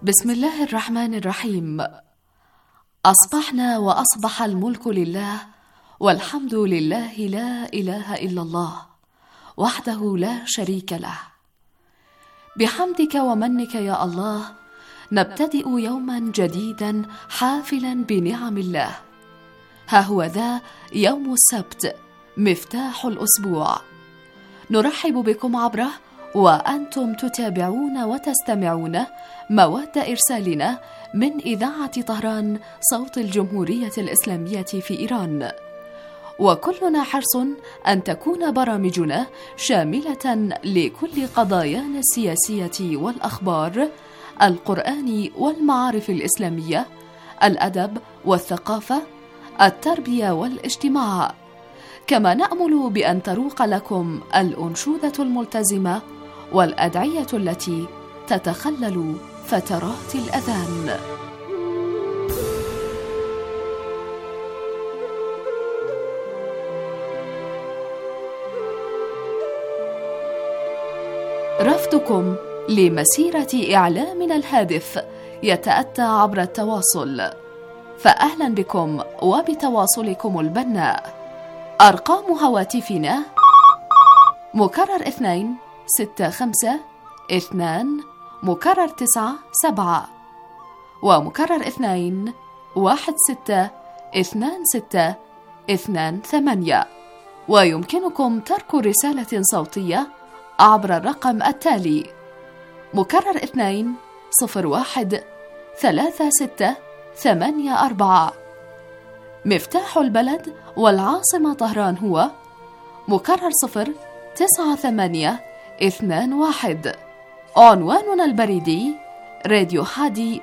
بسم الله الرحمن الرحيم. أصبحنا وأصبح الملك لله، والحمد لله، لا إله إلا الله وحده لا شريك له. بحمدك ومنك يا الله نبتدئ يوما جديدا حافلا بنعم الله. ها هو ذا يوم السبت مفتاح الأسبوع، نرحب بكم عبره وأنتم تتابعون وتستمعون مواد إرسالنا من إذاعة طهران صوت الجمهورية الإسلامية في إيران، وكلنا حرص أن تكون برامجنا شاملة لكل قضايانا السياسية والأخبار، القرآن والمعارف الإسلامية، الأدب والثقافة، التربية والاجتماع، كما نأمل بأن تروق لكم الأنشودة الملتزمة والأدعية التي تتخلل فترات الأذان. رفضكم لمسيرة إعلامنا الهادف يتأتى عبر التواصل، فأهلا بكم وبتواصلكم البناء. أرقام هواتفنا مكرر 2 6 5 2 مكرر 9 7 ومكرر 2 1 6 2 6 2 8. ويمكنكم ترك رسالة صوتية عبر الرقم التالي: مكرر 2 01 3 6 8 4. مفتاح البلد والعاصمة طهران هو مكرر 0 9 8 2 1. عنواننا البريدي راديو حادي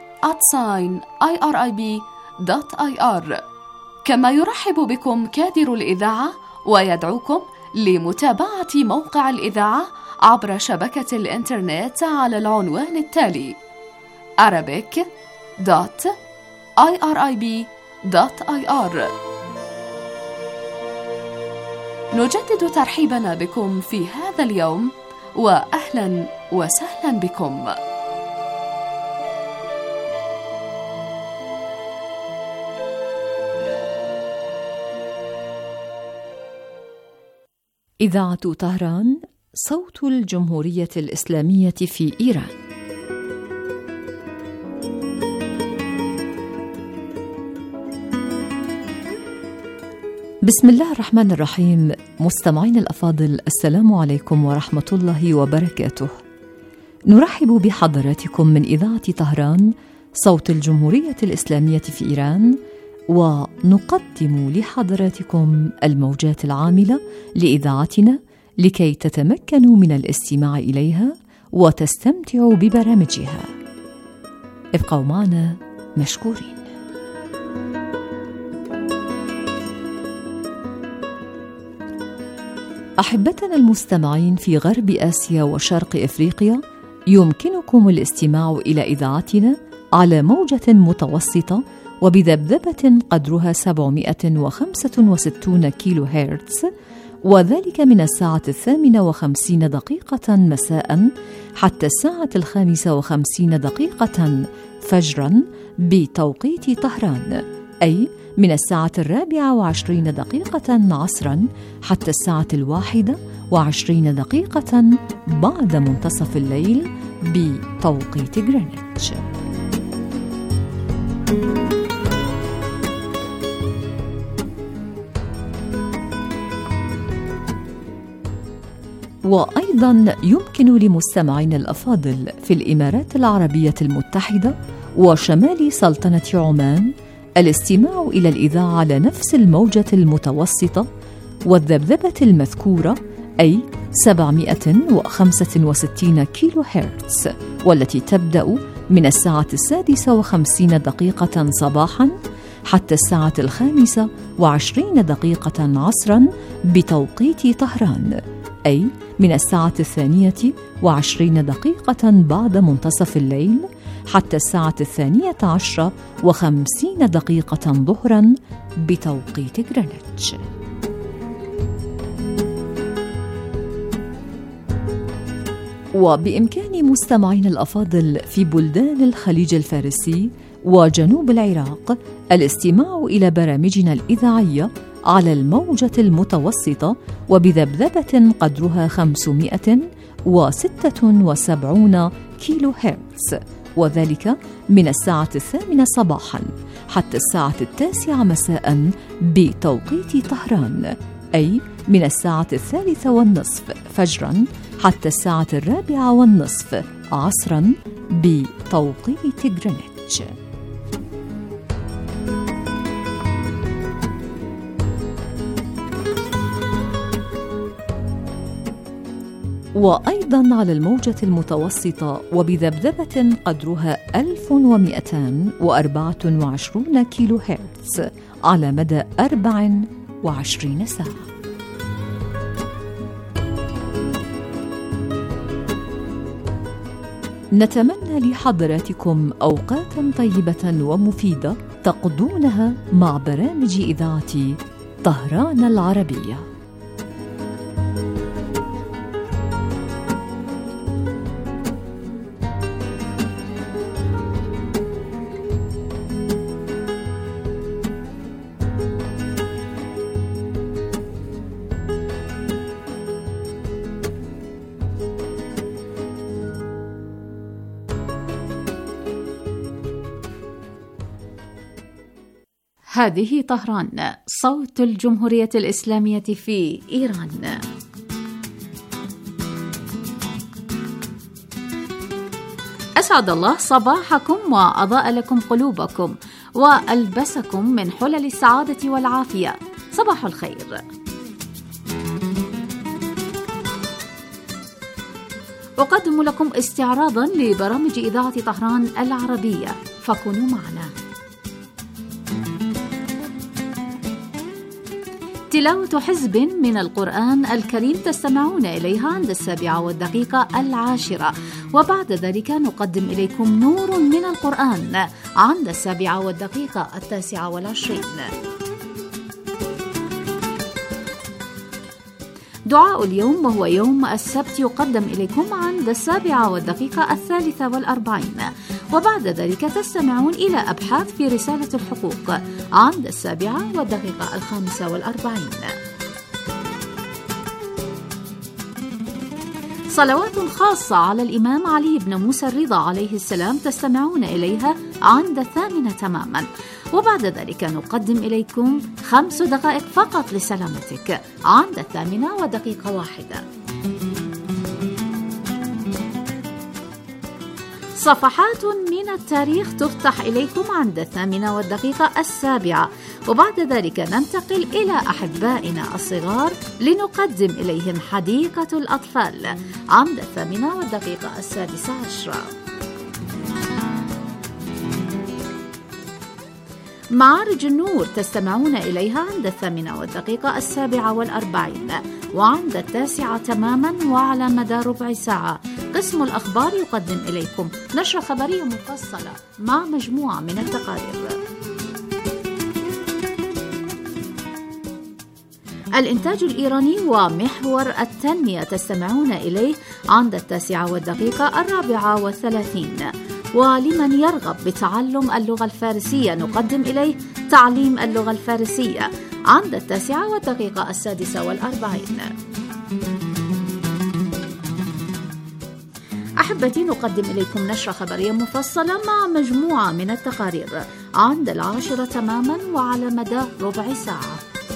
@irib.ir. كما يرحب بكم كادر الإذاعة ويدعوكم لمتابعة موقع الإذاعة عبر شبكة الإنترنت على العنوان التالي: arabic.irib.ir. نجدد ترحيبنا بكم في هذا اليوم، وأهلا وسهلا بكم. إذاعة طهران صوت الجمهورية الإسلامية في إيران. بسم الله الرحمن الرحيم. مستمعين الأفاضل، السلام عليكم ورحمة الله وبركاته. نرحب بحضراتكم من إذاعة طهران صوت الجمهورية الإسلامية في إيران، ونقدم لحضراتكم الموجات العاملة لإذاعتنا لكي تتمكنوا من الاستماع إليها وتستمتعوا ببرامجها. ابقوا معنا مشكورين. أحبتنا المستمعين في غرب آسيا وشرق إفريقيا، يمكنكم الاستماع إلى إذاعتنا على موجة متوسطة وبذبذبة قدرها 765 كيلو هرتز، وذلك من الساعة 58 مساء حتى الساعة 55 فجرا بتوقيت طهران، أي من الساعة 24 عصرا حتى الساعة 21 بعد منتصف الليل بتوقيت غرينتش. وأيضا يمكن لمستمعين الأفاضل في الإمارات العربية المتحدة وشمال سلطنة عمان الاستماع إلى الإذاعة على نفس الموجة المتوسطة والذبذبة المذكورة، أي 765 كيلو هرتز، والتي تبدأ من الساعة 56 صباحا حتى الساعة 25 عصرا بتوقيت طهران، أي من الساعة 22 بعد منتصف الليل حتى الساعة 12:50 ظهرا بتوقيت غرينتش. وبإمكان مستمعين الأفاضل في بلدان الخليج الفارسي وجنوب العراق الاستماع إلى برامجنا الإذاعية على الموجة المتوسطة وبذبذبة قدرها 576 كيلو هرتز، وذلك من الساعة 8 صباحا حتى الساعة 9 مساء بتوقيت طهران، أي من الساعة 3:30 فجرا حتى الساعة 4:30 عصرا بتوقيت غرينتش. وأيضا على الموجة المتوسطة وبذبذبة قدرها 1224 كيلو هرتز على مدى 24 ساعة. نتمنى لحضراتكم أوقاتا طيبة ومفيدة تقضونها مع برامج إذاعة طهران العربية. هذه طهران، صوت الجمهورية الإسلامية في إيران. أسعد الله صباحكم وأضاء لكم قلوبكم وألبسكم من حلل السعادة والعافية. صباح الخير. أقدم لكم استعراضا لبرامج إذاعة طهران العربية، فكونوا معنا. تلاوة حزب من القرآن الكريم تستمعون إليها عند 7:10، وبعد ذلك نقدم إليكم نور من القرآن عند 7:29. دعاء اليوم وهو يوم السبت يقدم إليكم عند 7:43، وبعد ذلك تستمعون إلى أبحاث في رسالة الحقوق عند 7:45. صلوات خاصة على الإمام علي بن موسى الرضا عليه السلام تستمعون إليها عند 8 تماما، وبعد ذلك نقدم إليكم 5 دقائق فقط لسلامتك عند 8:01. صفحات من التاريخ تفتح إليكم عند 8:07، وبعد ذلك ننتقل إلى أحبائنا الصغار لنقدم إليهم حديقة الأطفال عند 8:16. معارج النور تستمعون إليها عند 8:47، وعند 9 تماما وعلى مدى ربع ساعة قسم الأخبار يقدم إليكم نشرة خبرية مفصلة مع مجموعة من التقارير. الإنتاج الإيراني ومحور التنمية تستمعون إليه عند 9:34، ولمن يرغب بتعلم اللغة الفارسية نقدم إليه تعليم اللغة الفارسية عند 9:46. أحبتي، نقدم إليكم نشرة خبرية مفصلة مع مجموعة من التقارير عند 10 تماما وعلى مدى ربع ساعة.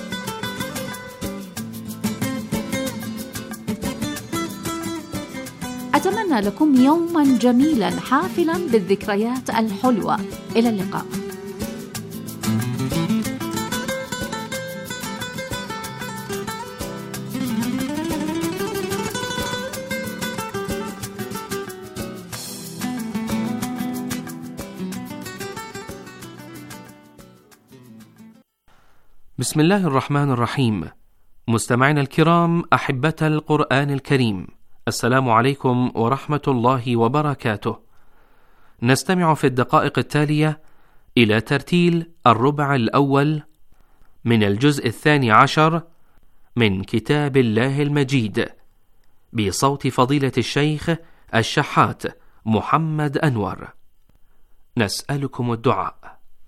أتمنى لكم يوما جميلا حافلا بالذكريات الحلوة. إلى اللقاء. بسم الله الرحمن الرحيم. مستمعينا الكرام، أحبة القرآن الكريم، السلام عليكم ورحمة الله وبركاته. نستمع في الدقائق التالية إلى ترتيل الربع الأول من الجزء 12 من كتاب الله المجيد بصوت فضيلة الشيخ الشحات محمد أنور. نسألكم الدعاء.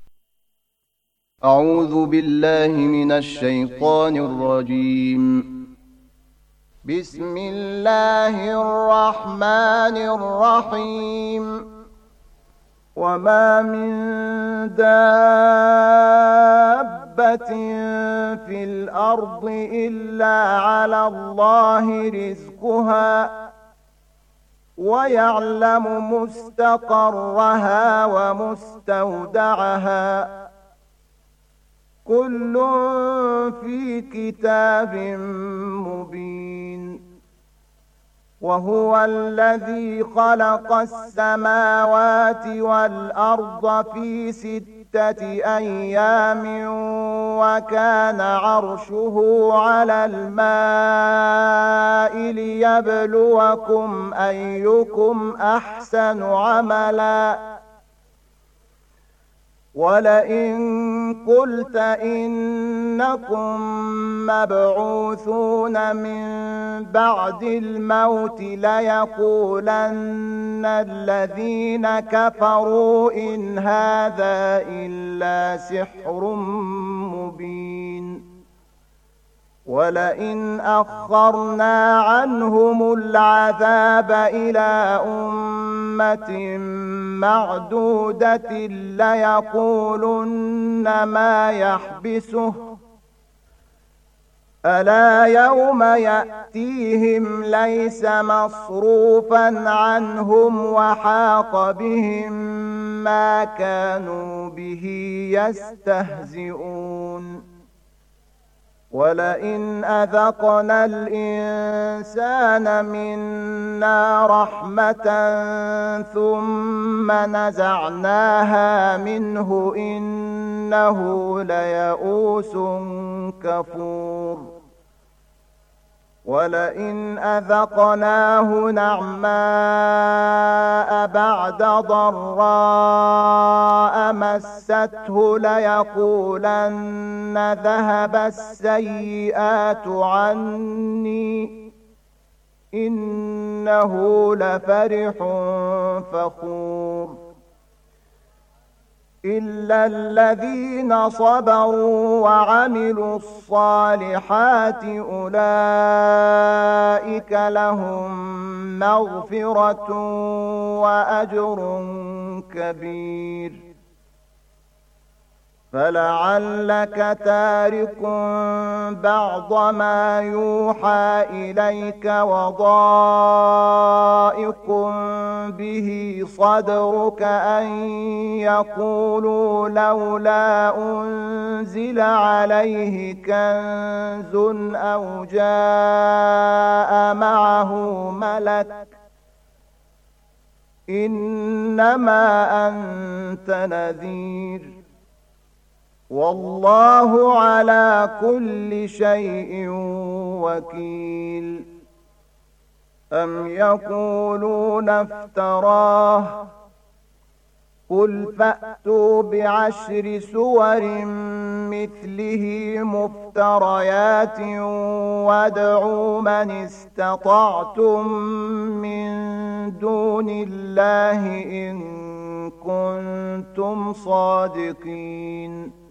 أعوذ بالله من الشيطان الرجيم. بسم الله الرحمن الرحيم. وما من دابة في الأرض إلا على الله رزقها ويعلم مستقرها ومستودعها كل في كتاب مبين. وهو الذي خلق السماوات والأرض في 6 أيام وكان عرشه على الماء ليبلوكم أيكم أحسن عملا. ولئن قلت إنكم مبعوثون من بعد الموت ليقولن الذين كفروا إن هذا إلا سحر مبين. ولئن أخرنا عنهم العذاب إلى أمة معدودة ليقولن ما يحبسه ألا يوم يأتيهم ليس مصروفا عنهم وحاق بهم ما كانوا به يستهزئون. ولئن أذقنا الإنسان منا رحمة ثم نزعناها منه إنه ليئوس كفور. ولئن أذقناه نعماء بعد ضراء مسته ليقولن ذهب السيئات عني إنه لفرح فخور. إلا الذين صبروا وعملوا الصالحات أولئك لهم مغفرة وأجر كبير. فلعلك تارك بعض ما يوحى إليك وضائق به صدرك أن يقولوا لولا أنزل عليه كنز أو جاء معه ملك إنما أنت نذير والله على كل شيء وكيل. أم يقولون افتراه قل فأتوا ب10 سور مثله مفتريات وادعوا من استطعتم من دون الله إن كنتم صادقين.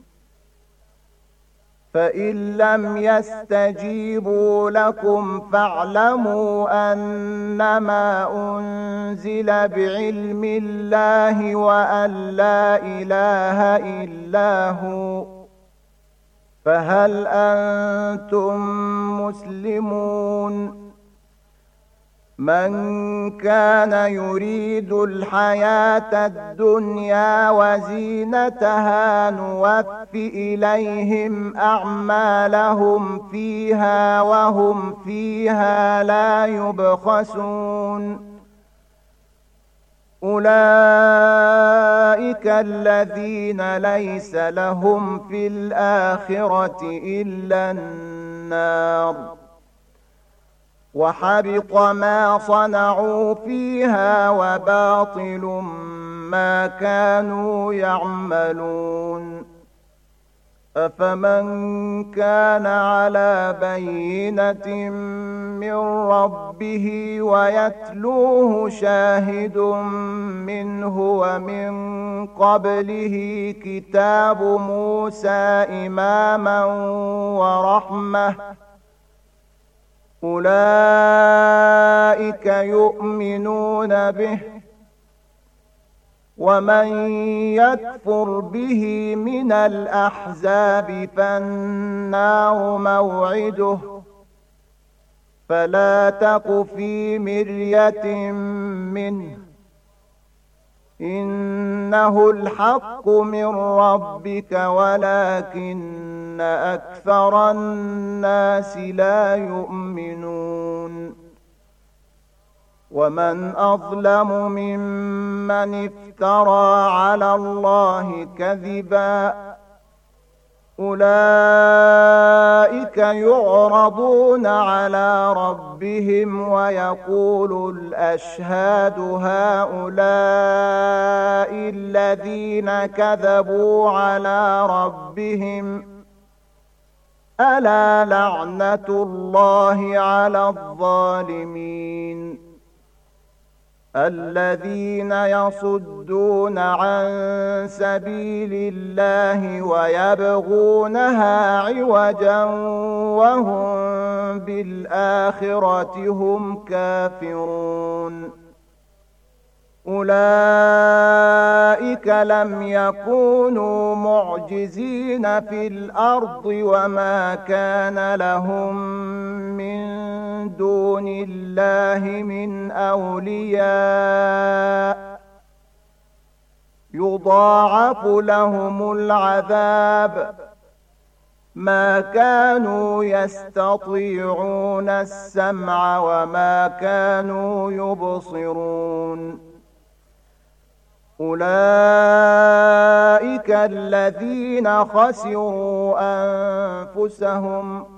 فإن لم يستجيبوا لكم فاعلموا أنما أنزل بعلم الله وأن لا إله إلا هو فهل أنتم مسلمون؟ من كان يريد الحياة الدنيا وزينتها نوف إليهم أعمالهم فيها وهم فيها لا يبخسون. أولئك الذين ليس لهم في الآخرة إلا النار وحبط ما صنعوا فيها وباطل ما كانوا يعملون. أفمن كان على بينة من ربه ويتلوه شاهد منه ومن قبله كتاب موسى إماما ورحمة أولئك يؤمنون به ومن يكفر به من الأحزاب فالنار موعده فلا تك في مرية منه إنه الحق من ربك ولكن أكثر الناس لا يؤمنون ومن أظلم ممن افترى على الله كذبا أولئك يعرضون على ربهم ويقول الأشهاد هؤلاء الذين كذبوا على ربهم ألا لعنة الله على الظالمين الذين يصدون عن سبيل الله ويبغونها عوجا وهم بالآخرة هم كافرون أولئك لم يكونوا معجزين في الأرض وما كان لهم من دون الله من أولياء يضاعف لهم العذاب ما كانوا يستطيعون السمع وما كانوا يبصرون أولئك الذين خسروا أنفسهم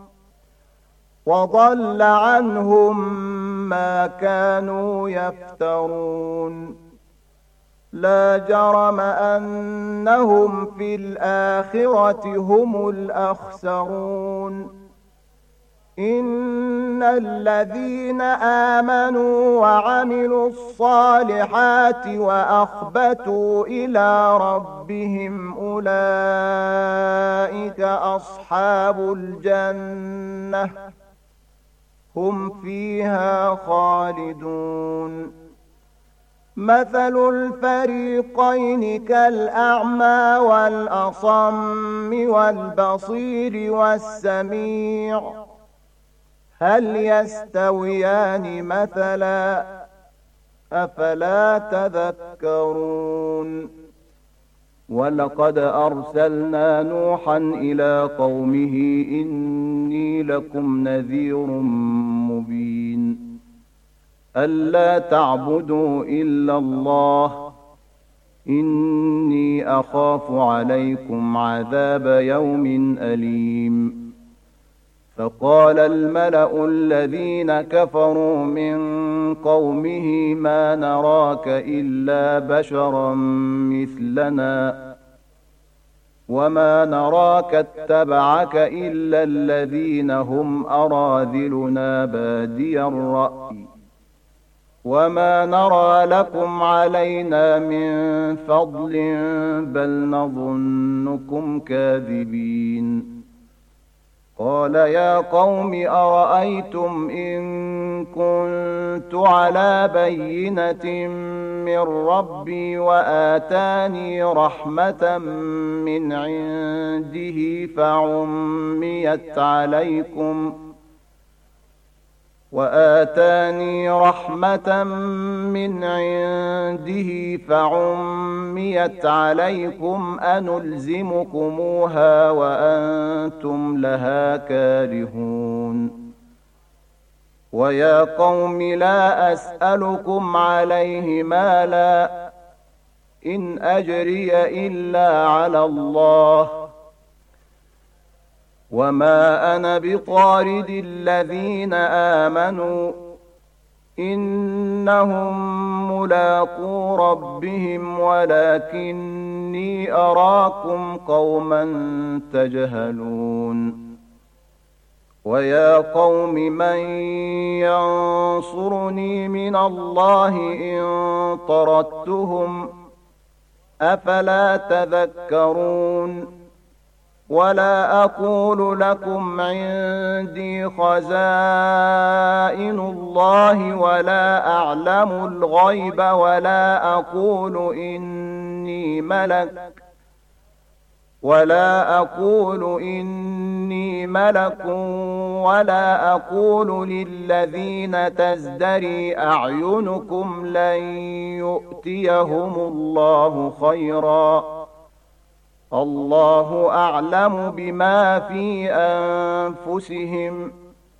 وضل عنهم ما كانوا يفترون لا جرم أنهم في الآخرة هم الأخسرون إن الذين آمنوا وعملوا الصالحات وأخبتوا إلى ربهم أولئك أصحاب الجنة هم فيها خالدون مثل الفريقين كالأعمى والأصم والبصير والسميع هل يستويان مثلا أفلا تذكرون ولقد أرسلنا نوحا إلى قومه إني لكم نذير مبين ألا تعبدوا إلا الله إني أخاف عليكم عذاب يوم أليم فقال الملأ الذين كفروا من قومه ما نراك إلا بشرا مثلنا وما نراك اتبعك إلا الذين هم أراذلنا بادي الرأي وما نرى لكم علينا من فضل بل نظنكم كاذبين قال يا قوم أرأيتم إن كنت على بينة من ربي وآتاني رحمة من عنده فعميت عليكم أنلزمكموها وأنتم لها كارهون ويا قوم لا أسألكم عليه مالا إن أجري إلا على الله وما أنا بطارد الذين آمنوا إنهم ملاقو ربهم ولكني أراكم قوما تجهلون ويا قوم من ينصرني من الله إن طردتهم أفلا تذكرون ولا أقول لكم عندي خزائن الله ولا أعلم الغيب ولا أقول إني ملك ولا أقول للذين تزدري أعينكم لن يؤتيهم الله خيرا الله أعلم بما في أنفسهم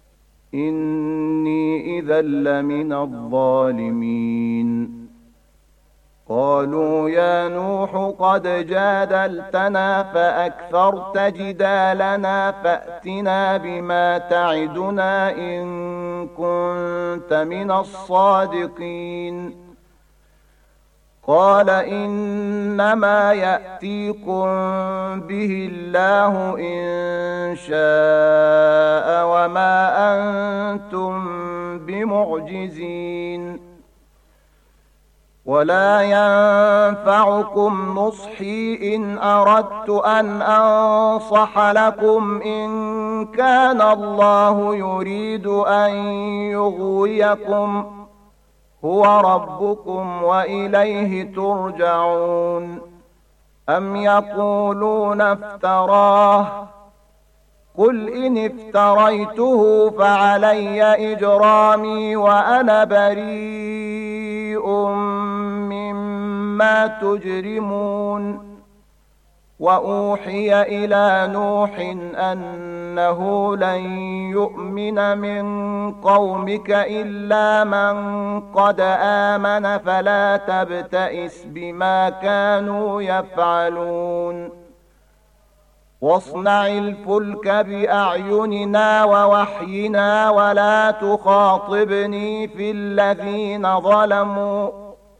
إني إذا لمن الظالمين قالوا يا نوح قد جادلتنا فأكثرت جدالنا فأتنا بما تعدنا إن كنت من الصادقين قال إنما يأتيكم به الله إن شاء وما أنتم بمعجزين ولا ينفعكم نصحي إن أردت أن أنصح لكم إن كان الله يريد أن يغويكم هو ربكم وإليه ترجعون أم يقولون افتراه قل إن افتريته فعلي إجرامي وأنا بريء مما تجرمون وأوحي إلى نوح أنه لن يؤمن من قومك إلا من قد آمن فلا تبتئس بما كانوا يفعلون واصنع الفلك بأعيننا ووحينا ولا تخاطبني في الذين ظلموا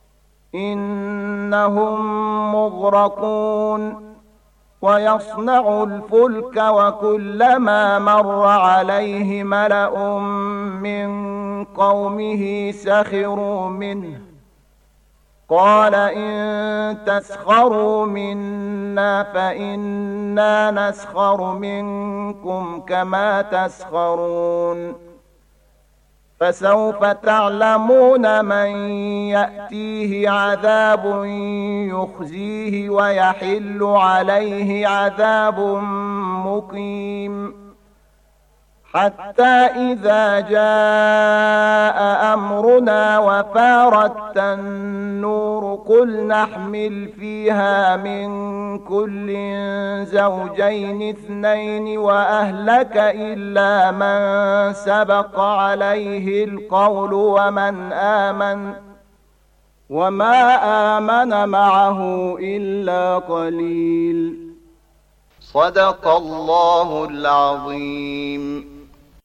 إنهم مغرقون ويصنع الفلك وكلما مر عليه ملأ من قومه سخروا منه قال إن تسخروا منا فإنا نسخر منكم كما تسخرون فسوف تعلمون من يأتيه عذاب يخزيه ويحل عليه عذاب مقيم حتى إذا جاء أمرنا وفارت النور قل نحمل فيها من كل زوجين اثنين وأهلك إلا من سبق عليه القول وما آمن معه إلا قليل صدق الله العظيم.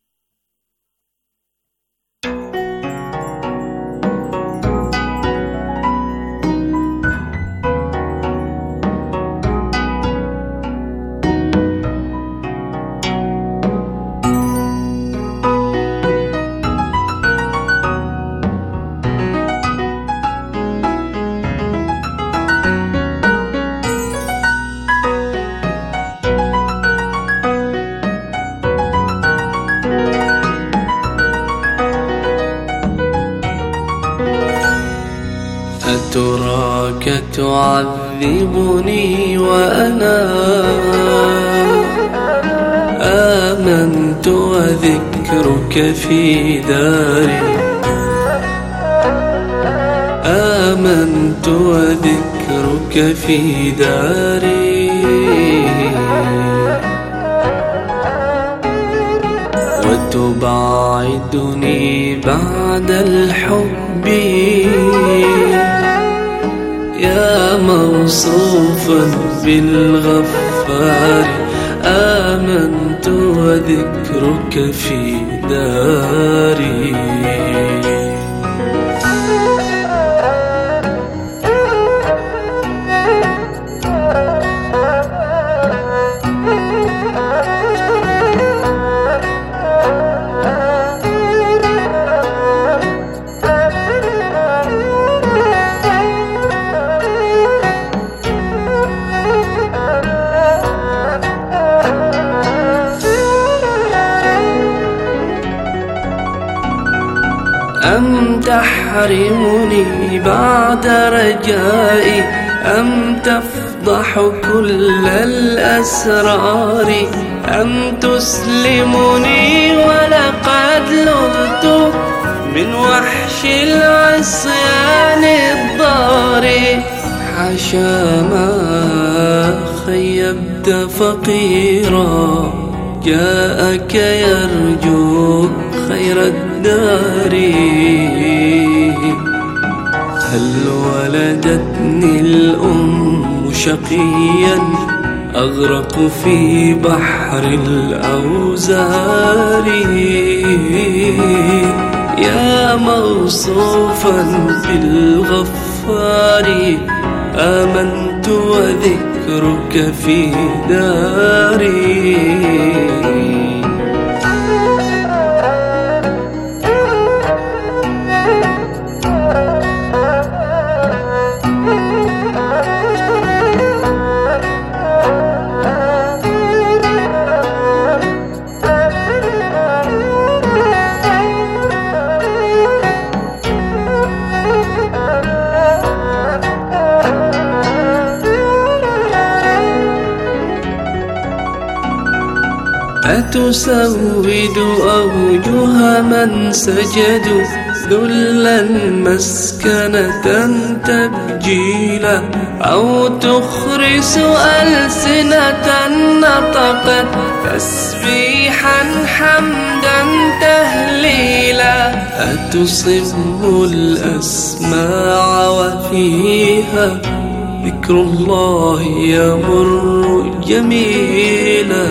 أتراك تعذبني وأنا آمنت وذكرك في داري آمنت وذكرك في داري وتبعدني بعد الحب يا موصوفا بالغفار آمنت وذكرك في داري أم تحرمني بعد رجائي، أم تفضح كل الأسرار، أم تسلمني ولقد لذت من وحش العصيان الضار. حاشا ما خيبت فقيرا جاءك يرجو خير الدار. هل ولدتني الأم شقيا أغرق في بحر الأوزار. يا موصوفا بالغفار آمنت وذكرك في داري. أتسود أوجه من سجدوا ذلا مسكنة تبجيلا، أو تخرس ألسنة نطقت تسبيحا حمدا تهليلا. أتصم الأسماع وفيها ذكر الله يمر جميلا.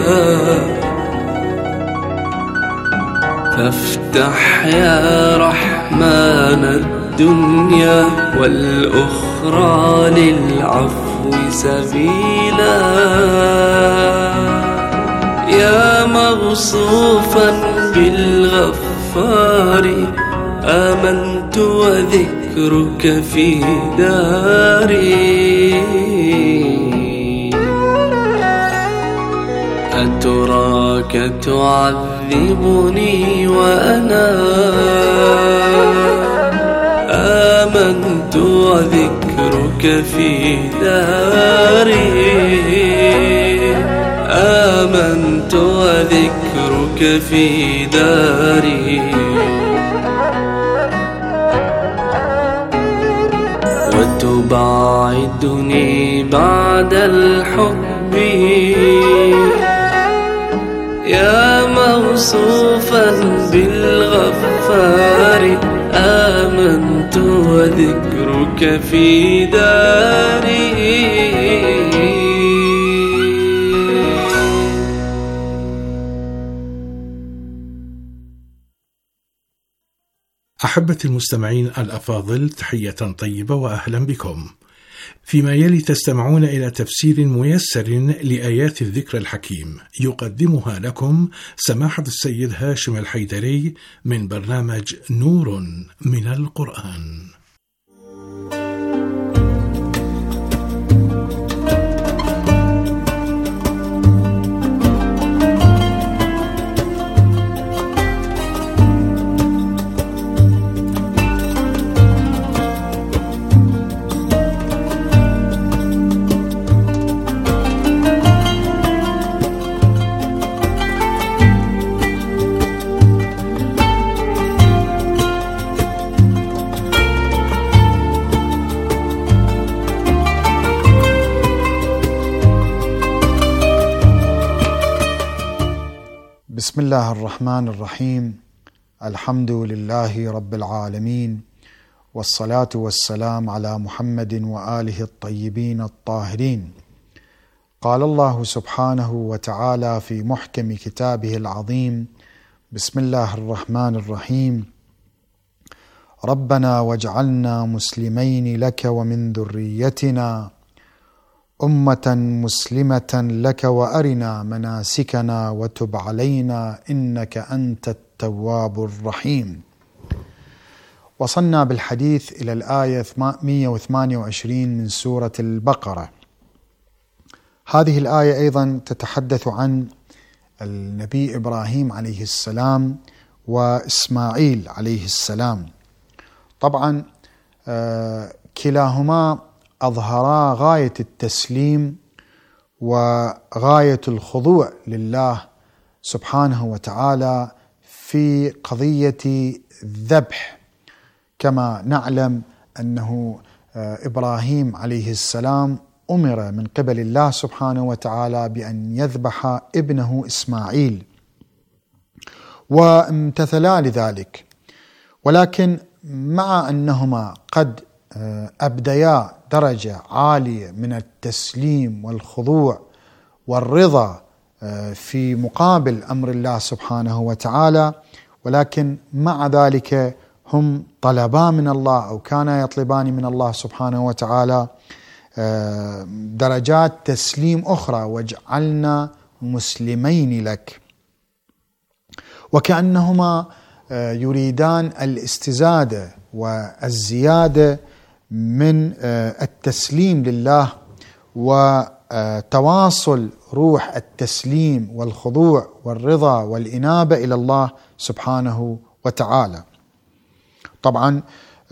فافتح يا رحمن الدنيا والأخرى للعفو سبيلا. يا موصوفا بالغفار آمنت وذكرك في داري. أتراك تعذبني وأنا آمنت وذكرك في داري. آمنت وذكرك في داري. وتباعدني بعد الحب يا موصوفا بالغفار آمنت وذكرك في داري. أحبتي المستمعين الأفاضل، تحية طيبة وأهلا بكم. فيما يلي تستمعون إلى تفسير ميسر لآيات الذكر الحكيم، يقدمها لكم سماحة السيد هاشم الحيدري من برنامج نور من القرآن. بسم الله الرحمن الرحيم. الحمد لله رب العالمين، والصلاة والسلام على محمد وآله الطيبين الطاهرين. قال الله سبحانه وتعالى في محكم كتابه العظيم: بسم الله الرحمن الرحيم. ربنا واجعلنا مسلمين لك ومن ذريتنا أمة مسلمة لك وأرنا مناسكنا وتب علينا إنك أنت التواب الرحيم. وصلنا بالحديث إلى الآية 128 من سورة البقرة. هذه الآية أيضا تتحدث عن النبي إبراهيم عليه السلام وإسماعيل عليه السلام، طبعا كلاهما أظهرا غاية التسليم وغاية الخضوع لله سبحانه وتعالى في قضية الذبح، كما نعلم أنه إبراهيم عليه السلام أمر من قبل الله سبحانه وتعالى بأن يذبح ابنه إسماعيل وامتثلا لذلك، ولكن مع أنهما قد أبديا درجة عالية من التسليم والخضوع والرضا في مقابل أمر الله سبحانه وتعالى، ولكن مع ذلك هم طلبا من الله أو كانا يطلبان من الله سبحانه وتعالى درجات تسليم أخرى: واجعلنا مسلمين لك، وكأنهما يريدان الاستزادة والزيادة من التسليم لله وتواصل روح التسليم والخضوع والرضا والإنابة إلى الله سبحانه وتعالى. طبعا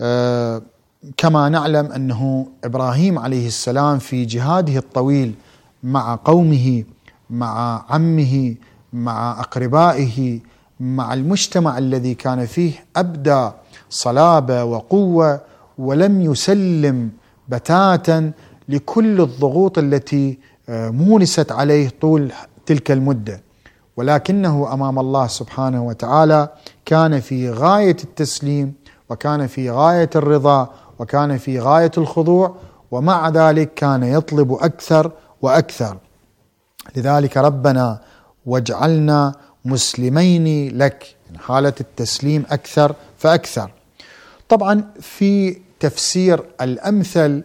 كما نعلم أنه إبراهيم عليه السلام في جهاده الطويل مع قومه، مع عمه، مع أقربائه، مع المجتمع الذي كان فيه، أبدى صلابة وقوة ولم يسلم بتاتا لكل الضغوط التي مورست عليه طول تلك المدة، ولكنه أمام الله سبحانه وتعالى كان في غاية التسليم وكان في غاية الرضا وكان في غاية الخضوع، ومع ذلك كان يطلب أكثر وأكثر. لذلك ربنا واجعلنا مسلمين لك، حالة التسليم أكثر فأكثر. طبعا في تفسير الأمثل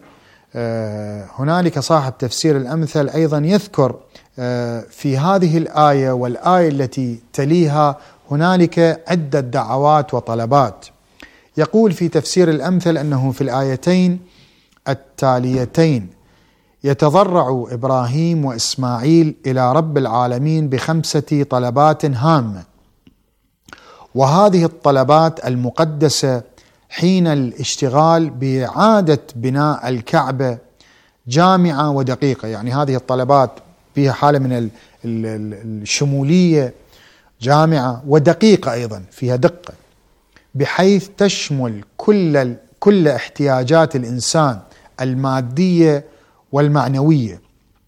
هنالك صاحب تفسير الأمثل أيضا يذكر في هذه الآية والآية التي تليها هنالك عدة دعوات وطلبات. يقول في تفسير الأمثل أنه في الآيتين التاليتين يتضرع إبراهيم وإسماعيل إلى رب العالمين ب5 طلبات هامة، وهذه الطلبات المقدسة حين الاشتغال بإعادة بناء الكعبة جامعة ودقيقة، يعني هذه الطلبات فيها حالة من الشمولية، جامعة ودقيقة أيضا فيها دقة، بحيث تشمل كل احتياجات الإنسان المادية والمعنوية،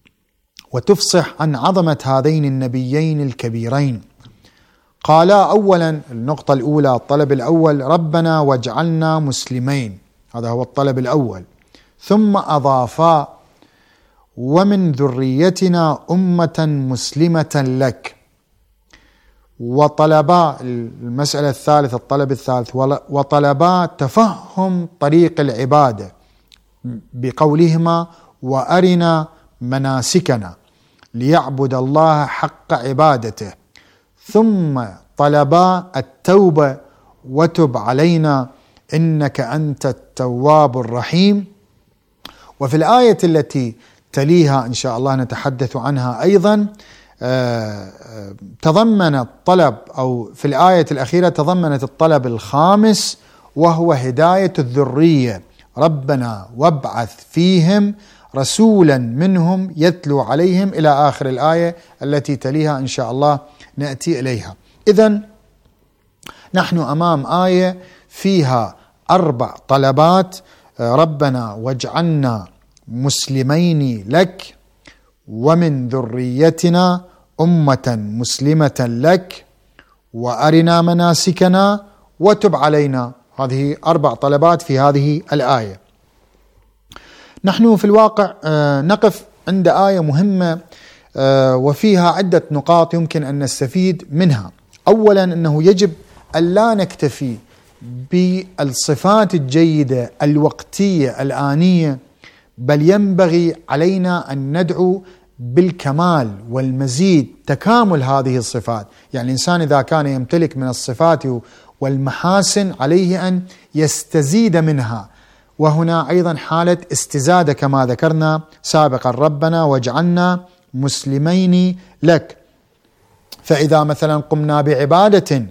وتفصح عن عظمة هذين النبيين الكبيرين. قال أولا، النقطة الأولى، الطلب الأول: ربنا واجعلنا مسلمين، هذا هو الطلب الأول. ثم أضافا: ومن ذريتنا أمة مسلمة لك. وطلبا المسألة الثالثة، الطلب الثالث، وطلبا تفهم طريق العبادة بقولهما: وأرنا مناسكنا، ليعبد الله حق عبادته. ثم طلبا التوبة: وتب علينا إنك أنت التواب الرحيم. وفي الآية التي تليها إن شاء الله نتحدث عنها أيضا تضمن الطلب، أو في الآية الأخيرة تضمنت الطلب الخامس، وهو هداية الذرية: ربنا وابعث فيهم رسولا منهم يتلو عليهم، إلى آخر الآية التي تليها إن شاء الله نأتي إليها. إذن نحن أمام آية فيها 4 طلبات: ربنا واجعلنا مسلمين لك، ومن ذريتنا أمة مسلمة لك، وأرنا مناسكنا، وتب علينا. هذه 4 طلبات في هذه الآية. نحن في الواقع نقف عند آية مهمة وفيها عدة نقاط يمكن أن نستفيد منها. أولا، أنه يجب أن لا نكتفي بالصفات الجيدة الوقتية الآنية، بل ينبغي علينا أن ندعو بالكمال والمزيد، تكامل هذه الصفات. يعني الإنسان إذا كان يمتلك من الصفات والمحاسن عليه أن يستزيد منها، وهنا أيضا حالة استزادة كما ذكرنا سابقا: ربنا واجعلنا مسلمين لك. فإذا مثلا قمنا بعبادة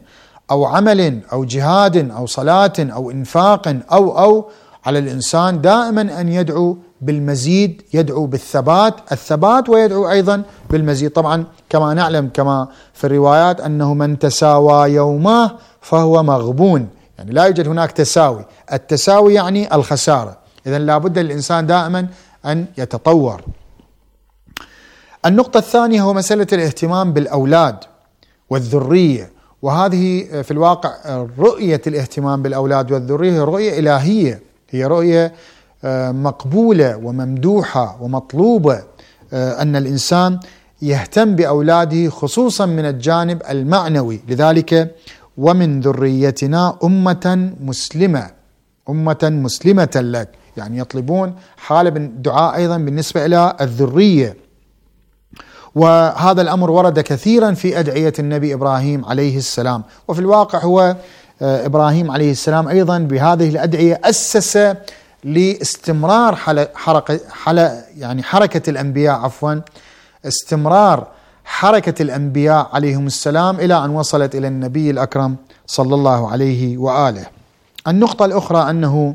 أو عمل أو جهاد أو صلاة أو إنفاق أو على الإنسان دائما أن يدعو بالمزيد، يدعو الثبات ويدعو أيضا بالمزيد. طبعا كما نعلم كما في الروايات أنه من تساوى يوماه فهو مغبون، يعني لا يوجد هناك تساوي، التساوي يعني الخسارة. إذن لابد للإنسان دائما أن يتطور. النقطة الثانية هو مسألة الاهتمام بالأولاد والذرية، وهذه في الواقع رؤية الاهتمام بالأولاد والذرية رؤية إلهية، هي رؤية مقبولة وممدوحة ومطلوبة، أن الإنسان يهتم بأولاده خصوصا من الجانب المعنوي. لذلك ومن ذريتنا أمة مسلمة لك، يعني يطلبون حالة دعاء أيضا بالنسبة إلى الذرية. وهذا الأمر ورد كثيرا في أدعية النبي إبراهيم عليه السلام، وفي الواقع هو إبراهيم عليه السلام أيضا بهذه الأدعية أسس لاستمرار حركة الأنبياء، استمرار حركة الأنبياء عليهم السلام إلى أن وصلت إلى النبي الأكرم صلى الله عليه وآله. النقطة الأخرى أنه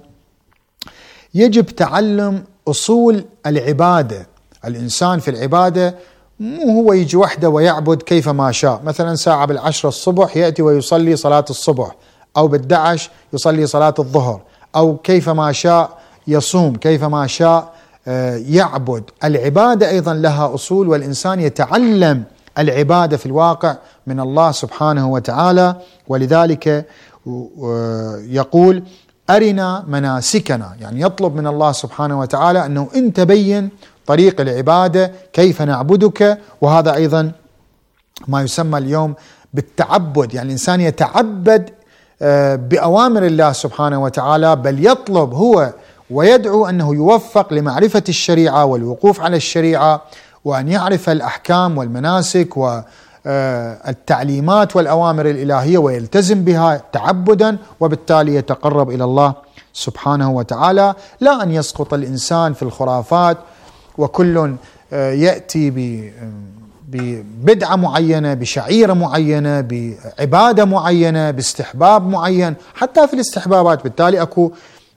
يجب تعلم أصول العبادة. الإنسان في العبادة مو هو يجي وحده ويعبد كيف ما شاء، مثلا ساعة 10 الصبح يأتي ويصلي صلاة الصبح، أو 11 يصلي صلاة الظهر، أو كيف ما شاء يصوم، كيف ما شاء يعبد. العبادة أيضا لها أصول، والإنسان يتعلم العبادة في الواقع من الله سبحانه وتعالى. ولذلك يقول أرنا مناسكنا، يعني يطلب من الله سبحانه وتعالى أنه أنت بين طريق العبادة كيف نعبدك. وهذا أيضا ما يسمى اليوم بالتعبد، يعني الإنسان يتعبد بأوامر الله سبحانه وتعالى، بل يطلب هو ويدعو أنه يوفق لمعرفة الشريعة والوقوف على الشريعة، وأن يعرف الأحكام والمناسك والتعليمات والأوامر الإلهية ويلتزم بها تعبدا، وبالتالي يتقرب إلى الله سبحانه وتعالى. لا أن يسقط الإنسان في الخرافات، وكل يأتي ببدعة معينة، بشعيرة معينة، بعبادة معينة، باستحباب معين، حتى في الاستحبابات. بالتالي أكو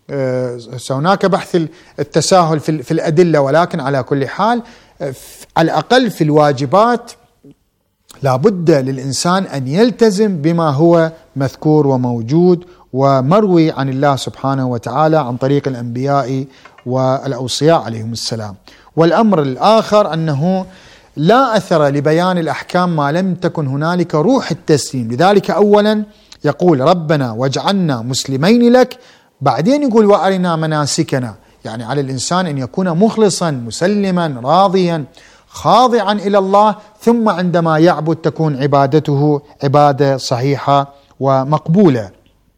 هناك بحث التساهل في الأدلة، ولكن على كل حال على الأقل في الواجبات لابد للإنسان أن يلتزم بما هو مذكور وموجود ومروي عن الله سبحانه وتعالى عن طريق الأنبياء والأوصياء عليهم السلام. والأمر الآخر أنه لا أثر لبيان الأحكام ما لم تكن هنالك روح التسليم. لذلك أولا يقول ربنا واجعلنا مسلمين لك، بعدين يقول وأرنا مناسكنا، يعني على الإنسان أن يكون مخلصا مسلما راضيا خاضعا إلى الله، ثم عندما يعبد تكون عبادته عبادة صحيحة ومقبولة.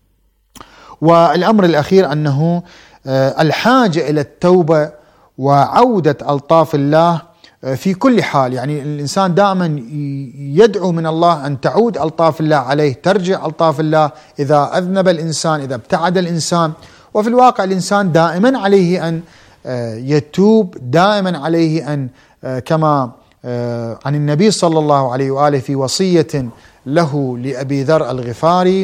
والأمر الأخير أنه الحاجة إلى التوبة وعودة ألطاف الله في كل حال، يعني الإنسان دائما يدعو من الله أن تعود ألطاف الله عليه، ترجع ألطاف الله إذا أذنب الإنسان، إذا ابتعد الإنسان. وفي الواقع الإنسان دائما عليه أن يتوب، دائما عليه أن كما عن النبي صلى الله عليه وآله في وصية له لأبي ذر الغفاري،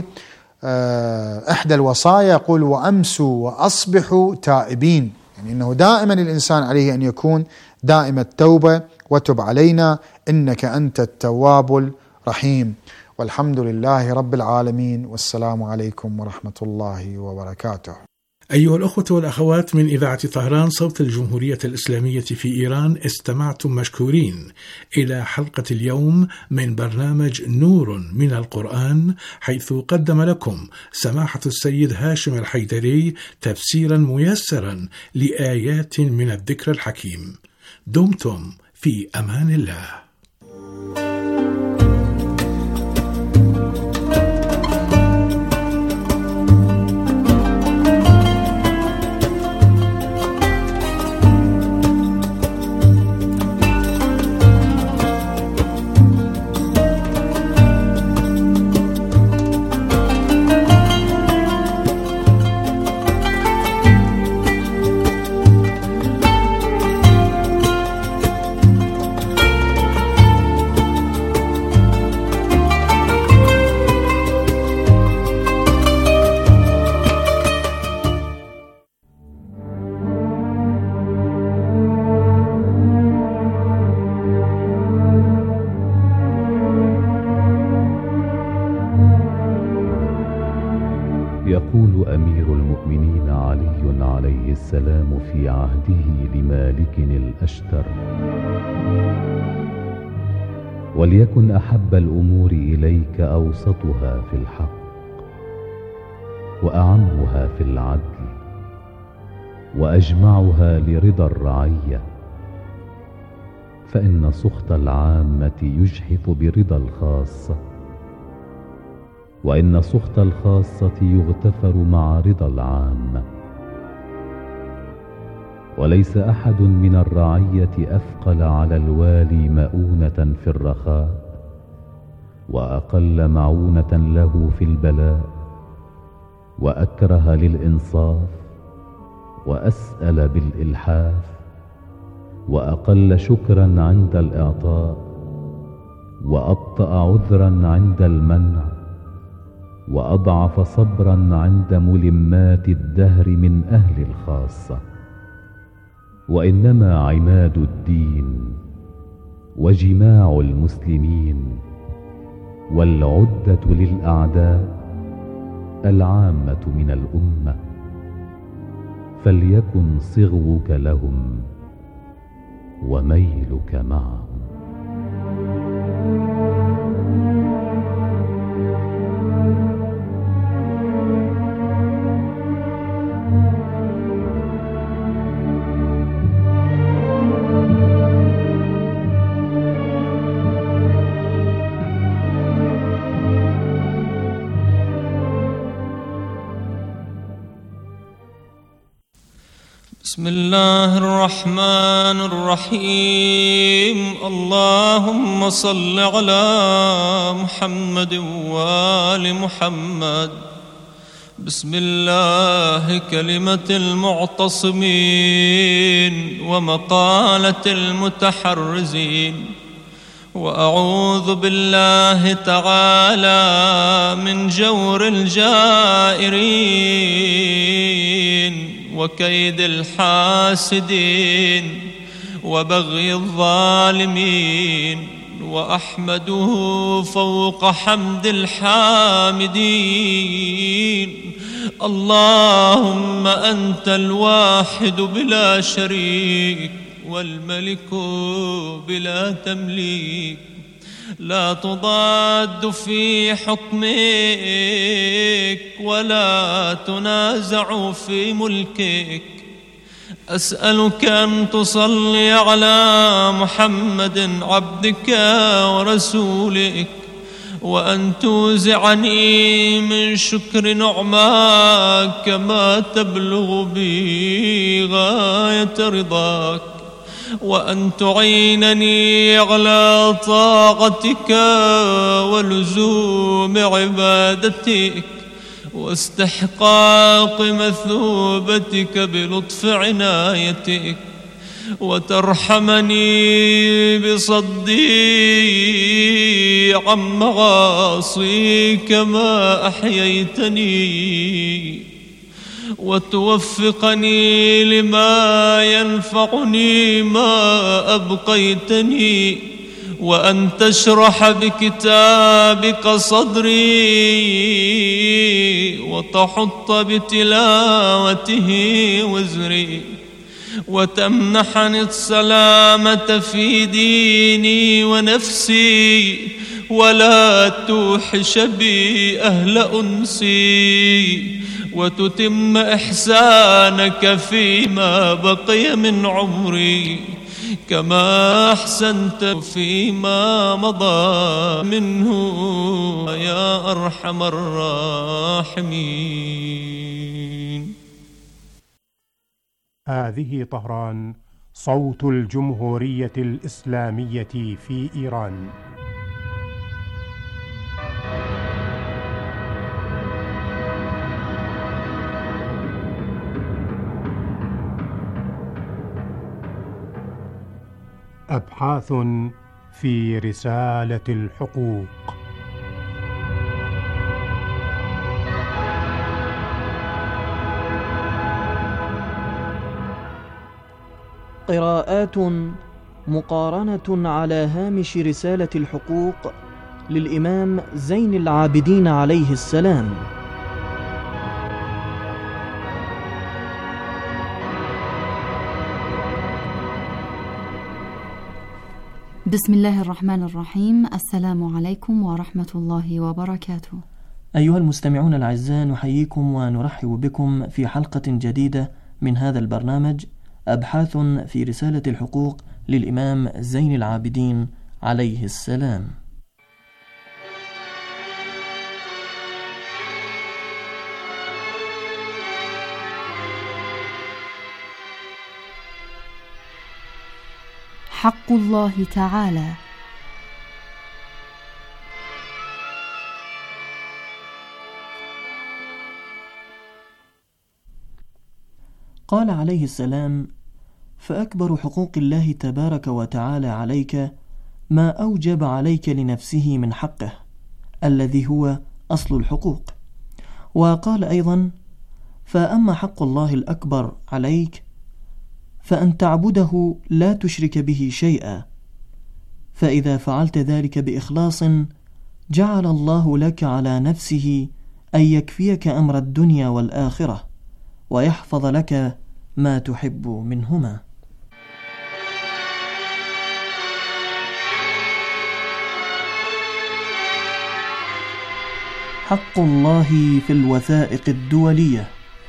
إحدى الوصايا يقول وأمسوا وأصبحوا تائبين، يعني أنه دائما الإنسان عليه أن يكون دائم التوبة. وتب علينا إنك أنت التواب الرحيم. والحمد لله رب العالمين، والسلام عليكم ورحمة الله وبركاته. أيها الأخوة والأخوات من إذاعة طهران صوت الجمهورية الإسلامية في إيران، استمعتم مشكورين إلى حلقة اليوم من برنامج نور من القرآن، حيث قدم لكم سماحة السيد هاشم الحيدري تفسيرا ميسرا لآيات من الذكر الحكيم. دمتم في أمان الله. يقول أمير المؤمنين علي عليه السلام في عهده لمالك الأشتر: وليكن أحب الأمور إليك أوسطها في الحق، وأعمها في العدل، وأجمعها لرضا الرعية، فإن سخط العامة يجحف برضا الخاصة، وإن سخط الخاصة يغتفر مع رضا العامة. وليس أحد من الرعية أثقل على الوالي مؤونة في الرخاء، وأقل معونة له في البلاء، وأكره للإنصاف، وأسأل بالإلحاف، وأقل شكرا عند الإعطاء، وأبطأ عذرا عند المنع، وأضعف صبرا عند ملمات الدهر من أهل الخاصة. وإنما عماد الدين وجماع المسلمين والعدة للأعداء العامة من الأمة، فليكن صغوك لهم وميلك معهم. بسم الله الرحمن الرحيم. اللهم صل على محمد وآل محمد. بسم الله كلمة المعتصمين ومقالة المتحرزين، وأعوذ بالله تعالى من جور الجائرين وكيد الحاسدين وبغي الظالمين، وأحمده فوق حمد الحامدين. اللهم أنت الواحد بلا شريك، والملك بلا تمليك، لا تضاد في حكمك ولا تنازع في ملكك. أسألك أن تصلي على محمد عبدك ورسولك، وأن توزعني من شكر نعماك ما تبلغ بي غاية رضاك، وأن تعينني على طاعتك ولزوم عبادتك واستحقاق مثوبتك بلطف عنايتك، وترحمني بصدي عن معاصيك ما أحييتني، وتوفقني لما ينفعني ما أبقيتني، وأن تشرح بكتابك صدري وتحط بتلاوته وزري، وتمنحني السلامة في ديني ونفسي، ولا توحش بي أهل أنسي، وتتم إحسانك فيما بقي من عمري كما أحسنت فيما مضى منه يا أرحم الراحمين. هذه طهران، صوت الجمهورية الإسلامية في إيران. أبحاث في رسالة الحقوق. قراءات مقارنة على هامش رسالة الحقوق للإمام زين العابدين عليه السلام. بسم الله الرحمن الرحيم. السلام عليكم ورحمة الله وبركاته. أيها المستمعون الأعزاء، نحييكم ونرحب بكم في حلقة جديدة من هذا البرنامج، أبحاث في رسالة الحقوق للإمام زين العابدين عليه السلام. حق الله تعالى. قال عليه السلام: فأكبر حقوق الله تبارك وتعالى عليك ما أوجب عليك لنفسه من حقه الذي هو أصل الحقوق. وقال أيضا: فأما حق الله الأكبر عليك فأن تعبده لا تشرك به شيئا، فإذا فعلت ذلك بإخلاص جعل الله لك على نفسه أن يكفيك أمر الدنيا والآخرة ويحفظ لك ما تحب منهما. حق الله في الوثائق الدولية.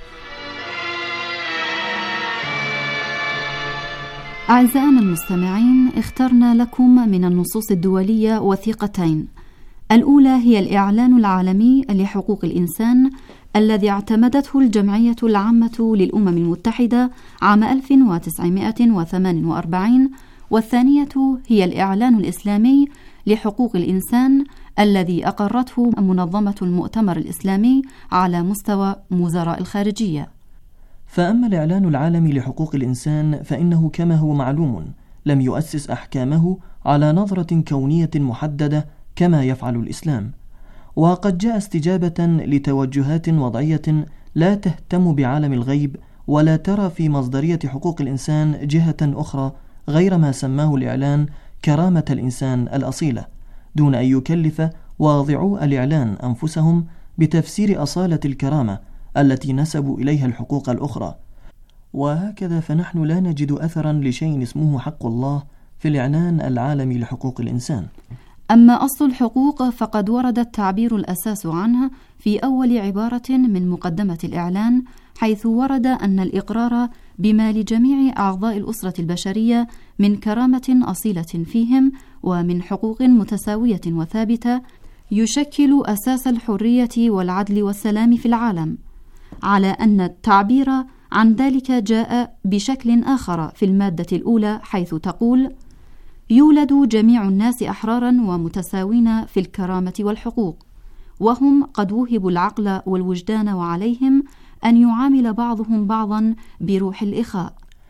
أعزائنا المستمعين، اخترنا لكم من النصوص الدولية وثيقتين. الأولى هي الإعلان العالمي لحقوق الإنسان الذي اعتمدته الجمعية العامة للأمم المتحدة عام 1948، والثانية هي الإعلان الإسلامي لحقوق الإنسان الذي أقرته منظمة المؤتمر الإسلامي على مستوى وزراء الخارجية. فأما الإعلان العالمي لحقوق الإنسان فإنه كما هو معلوم لم يؤسس أحكامه على نظرة كونية محددة كما يفعل الإسلام، وقد جاء استجابة لتوجهات وضعية لا تهتم بعالم الغيب ولا ترى في مصدرية حقوق الإنسان جهة أخرى غير ما سماه الإعلان كرامة الإنسان الأصيلة، دون أن يكلف واضعو الإعلان أنفسهم بتفسير أصالة الكرامة التي نسبوا إليها الحقوق الأخرى. وهكذا فنحن لا نجد أثرا لشيء اسمه حق الله في الإعلان العالمي لحقوق الإنسان. أما أصل الحقوق فقد ورد التعبير الأساس عنه في أول عبارة من مقدمة الإعلان، حيث ورد أن الإقرار بما لجميع أعضاء الأسرة البشرية من كرامة أصيلة فيهم ومن حقوق متساوية وثابتة يشكل أساس الحرية والعدل والسلام في العالم، على أن التعبير عن ذلك جاء بشكل آخر في المادة الأولى، حيث تقول: يولد جميع الناس أحرارا ومتساوين في الكرامة والحقوق، وهم قد وهبوا العقل والوجدان، وعليهم أن يعامل بعضهم بعضا بروح الإخاء.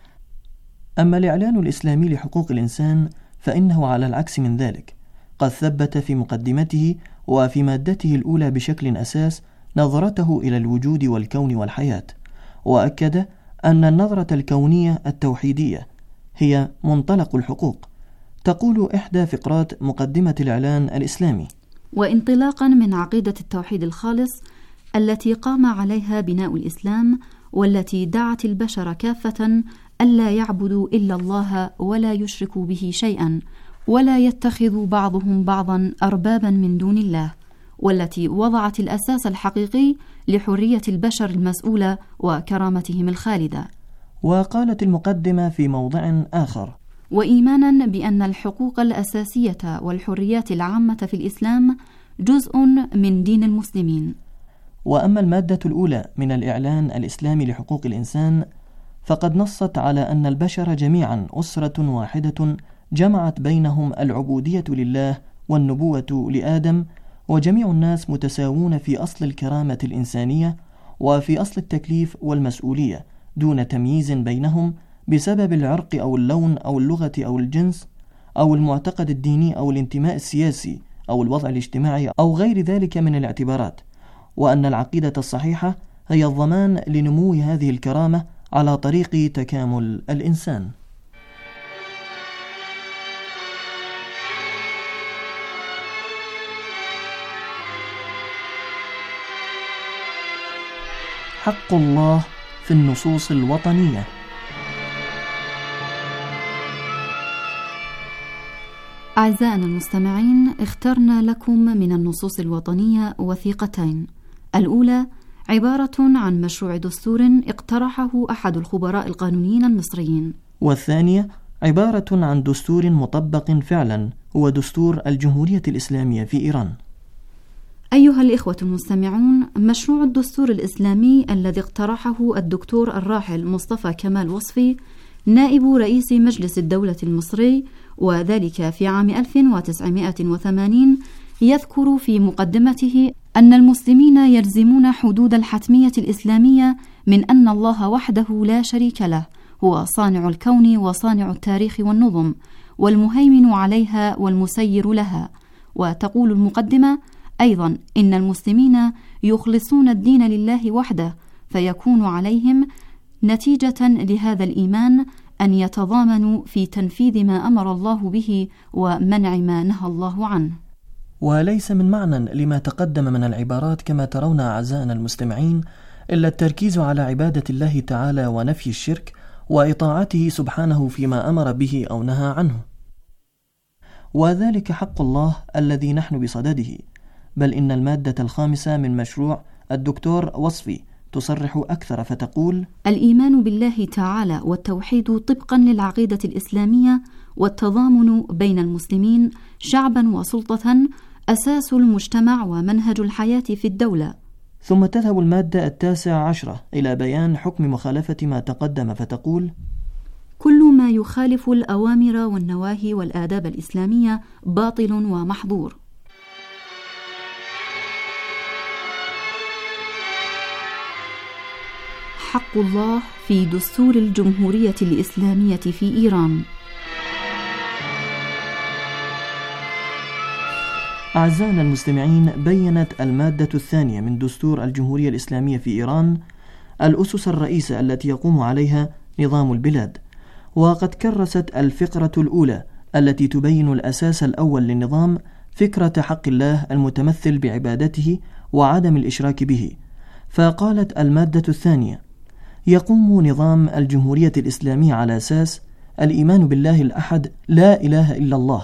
أما الإعلان الإسلامي لحقوق الإنسان فإنه على العكس من ذلك، قد ثبت في مقدمته وفي مادته الأولى بشكل أساس نظرته إلى الوجود والكون والحياة، وأكد أن النظرة الكونية التوحيدية هي منطلق الحقوق. تقول إحدى فقرات مقدمة الإعلان الإسلامي: وانطلاقا من عقيدة التوحيد الخالص التي قام عليها بناء الإسلام، والتي دعت البشر كافة ألا يعبدوا إلا الله ولا يشركوا به شيئا ولا يتخذوا بعضهم بعضا أربابا من دون الله، والتي وضعت الأساس الحقيقي لحرية البشر المسؤولة وكرامتهم الخالدة. وقالت المقدمة في موضع آخر: وإيمانا بأن الحقوق الأساسية والحريات العامة في الإسلام جزء من دين المسلمين. وأما المادة الأولى من الإعلان الإسلامي لحقوق الإنسان فقد نصت على أن البشر جميعا أسرة واحدة جمعت بينهم العبودية لله والنبوة لآدم، وجميع الناس متساوون في أصل الكرامة الإنسانية وفي أصل التكليف والمسؤولية، دون تمييز بينهم بسبب العرق أو اللون أو اللغة أو الجنس أو المعتقد الديني أو الانتماء السياسي أو الوضع الاجتماعي أو غير ذلك من الاعتبارات، وأن العقيدة الصحيحة هي الضمان لنمو هذه الكرامة على طريق تكامل الإنسان. حق الله في النصوص الوطنية. أعزائنا المستمعين، اخترنا لكم من النصوص الوطنية وثيقتين. الأولى عبارة عن مشروع دستور اقترحه أحد الخبراء القانونيين المصريين، والثانية عبارة عن دستور مطبق فعلا، هو دستور الجمهورية الإسلامية في إيران. أيها الإخوة المستمعون، مشروع الدستور الإسلامي الذي اقترحه الدكتور الراحل مصطفى كمال وصفي نائب رئيس مجلس الدولة المصري، وذلك في عام 1980، يذكر في مقدمته أن المسلمين يلزمون حدود الحتمية الإسلامية من أن الله وحده لا شريك له هو صانع الكون وصانع التاريخ والنظم والمهيمن عليها والمسير لها. وتقول المقدمة أيضا إن المسلمين يخلصون الدين لله وحده، فيكون عليهم نتيجة لهذا الإيمان أن يتضامنوا في تنفيذ ما أمر الله به ومنع ما نهى الله عنه. وليس من معنى لما تقدم من العبارات كما ترون أعزائنا المستمعين إلا التركيز على عبادة الله تعالى ونفي الشرك وإطاعته سبحانه فيما أمر به أو نهى عنه، وذلك حق الله الذي نحن بصدده. بل إن المادة الخامسة من مشروع الدكتور وصفي تصرح أكثر فتقول: الإيمان بالله تعالى والتوحيد طبقا للعقيدة الإسلامية والتضامن بين المسلمين شعبا وسلطة أساس المجتمع ومنهج الحياة في الدولة. ثم تذهب المادة 19 إلى بيان حكم مخالفة ما تقدم فتقول: كل ما يخالف الأوامر والنواهي والآداب الإسلامية باطل ومحظور. حق الله في دستور الجمهورية الإسلامية في إيران. أعزائنا المستمعين، بيّنت المادة الثانية من دستور الجمهورية الإسلامية في إيران الأسس الرئيسة التي يقوم عليها نظام البلاد، وقد كرست الفقرة الأولى التي تبين الأساس الأول للنظام فكرة حق الله المتمثل بعبادته وعدم الإشراك به. فقالت المادة الثانية: يقوم نظام الجمهورية الإسلامية على أساس الإيمان بالله الأحد لا إله إلا الله،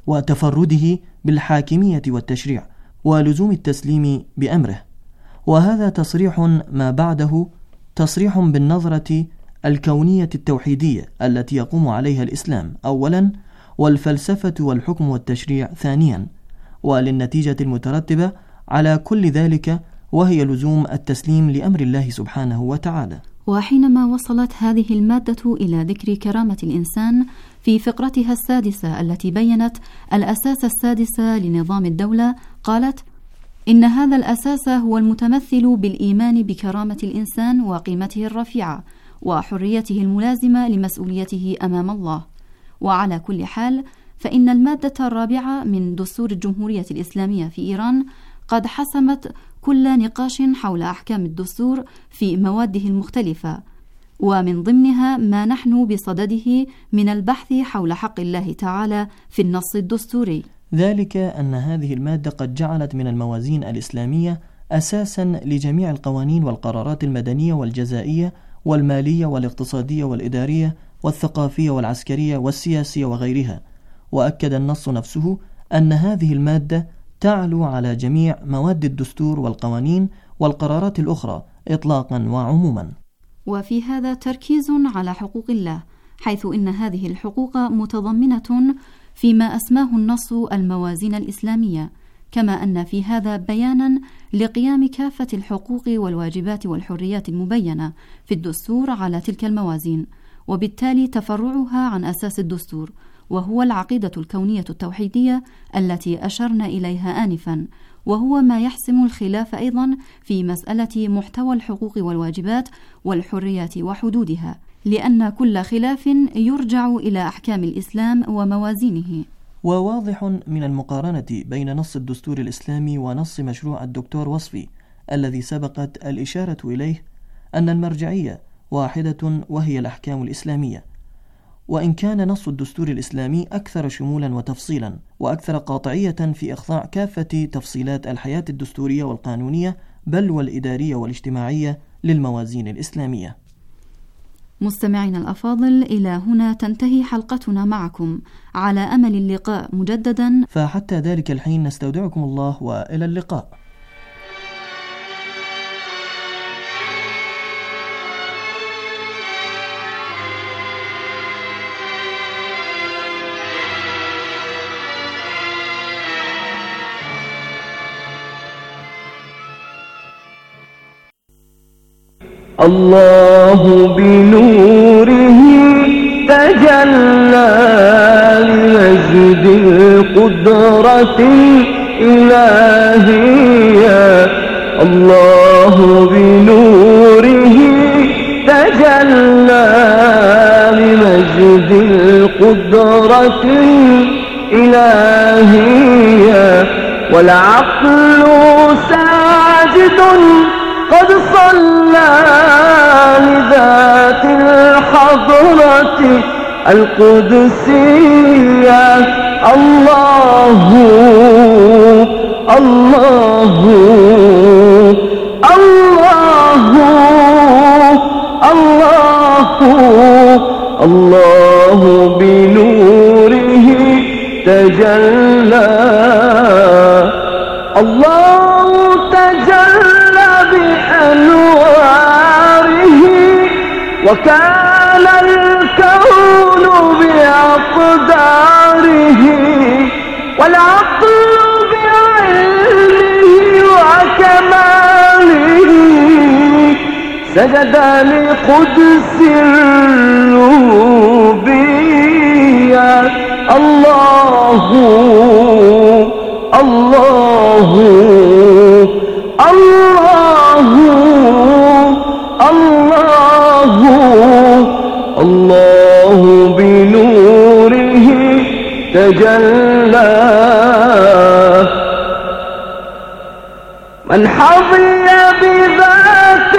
وتفرده بالحاكمية والتشريع، ولزوم التسليم بأمره. وهذا تصريح ما بعده تصريح بالنظرة الكونية التوحيدية التي يقوم عليها الإسلام أولا، والفلسفة والحكم والتشريع ثانيا، وللنتيجة المترتبة على كل ذلك وهي لزوم التسليم لأمر الله سبحانه وتعالى. وحينما وصلت هذه المادة إلى ذكر كرامة الإنسان في فقرتها السادسة التي بيّنت الأساس السادس لنظام الدولة، قالت: إن هذا الأساس هو المتمثل بالإيمان بكرامة الإنسان وقيمته الرفيعة وحريته الملازمة لمسؤوليته أمام الله. وعلى كل حال، فإن المادة الرابعة من دستور الجمهورية الإسلامية في إيران قد حسمت كل نقاش حول أحكام الدستور في مواده المختلفة، ومن ضمنها ما نحن بصدده من البحث حول حق الله تعالى في النص الدستوري. ذلك أن هذه المادة قد جعلت من الموازين الإسلامية أساسا لجميع القوانين والقرارات المدنية والجزائية والمالية والاقتصادية والإدارية والثقافية والعسكرية والسياسية وغيرها. وأكد النص نفسه أن هذه المادة تعلو على جميع مواد الدستور والقوانين والقرارات الأخرى إطلاقا وعموما. وفي هذا تركيز على حقوق الله، حيث إن هذه الحقوق متضمنة فيما أسماه النص الموازين الإسلامية، كما أن في هذا بيانا لقيام كافة الحقوق والواجبات والحريات المبينة في الدستور على تلك الموازين، وبالتالي تفرعها عن أساس الدستور، وهو العقيدة الكونية التوحيدية التي أشرنا إليها آنفا، وهو ما يحسم الخلاف أيضا في مسألة محتوى الحقوق والواجبات والحريات وحدودها، لأن كل خلاف يرجع إلى أحكام الإسلام وموازينه. وواضح من المقارنة بين نص الدستور الإسلامي ونص مشروع الدكتور وصفي الذي سبقت الإشارة إليه أن المرجعية واحدة وهي الأحكام الإسلامية، وإن كان نص الدستور الإسلامي أكثر شمولا وتفصيلا وأكثر قاطعية في إخضاع كافة تفصيلات الحياة الدستورية والقانونية بل والإدارية والاجتماعية للموازين الإسلامية. مستمعينا الأفاضل، إلى هنا تنتهي حلقتنا معكم، على أمل اللقاء مجددا، فحتى ذلك الحين نستودعكم الله وإلى اللقاء. الله بنوره تجلى لمجد القدرة الإلهية. الله بنوره تجلى لمجد القدرة الإلهية. والعقل ساجد قد صلى لذات الحضرة القدسية. الله الله الله الله الله بنوره تجلى. الله تجلى بأنواره وكان الكون بأقداره. والعقل بعلمه وكماله سجد لقدس الربوبية. الله الله الله الله الله بنوره تجلى. من حظي بذات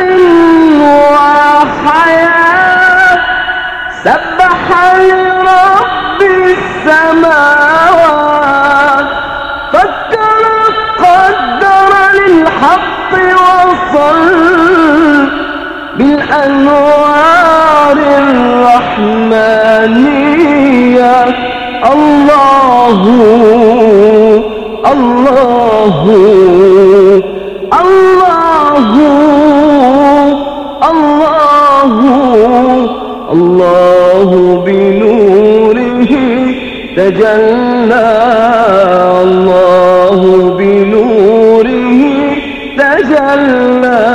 وحياة سبح لرب السماوات. قدر للحق وصل بالأنوار الرحمانية. الله الله الله الله الله بنوره تجلى. الله بنوره تجلى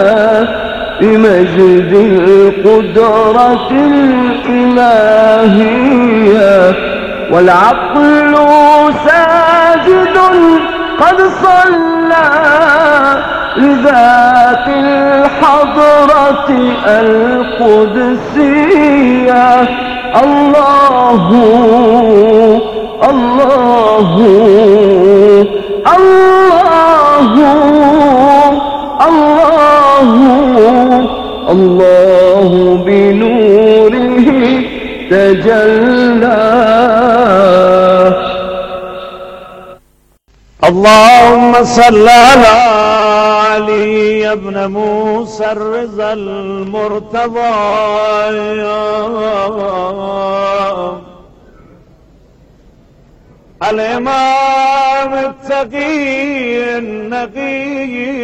بمجد القدرة الإلهية. والعقل ساجد قد صلى لذات الحضرة القدسية. الله الله الله الله الله بنوره تجلى. اللهم صل على علي ابن موسى الرضا المرتضى الإمام التقي النقي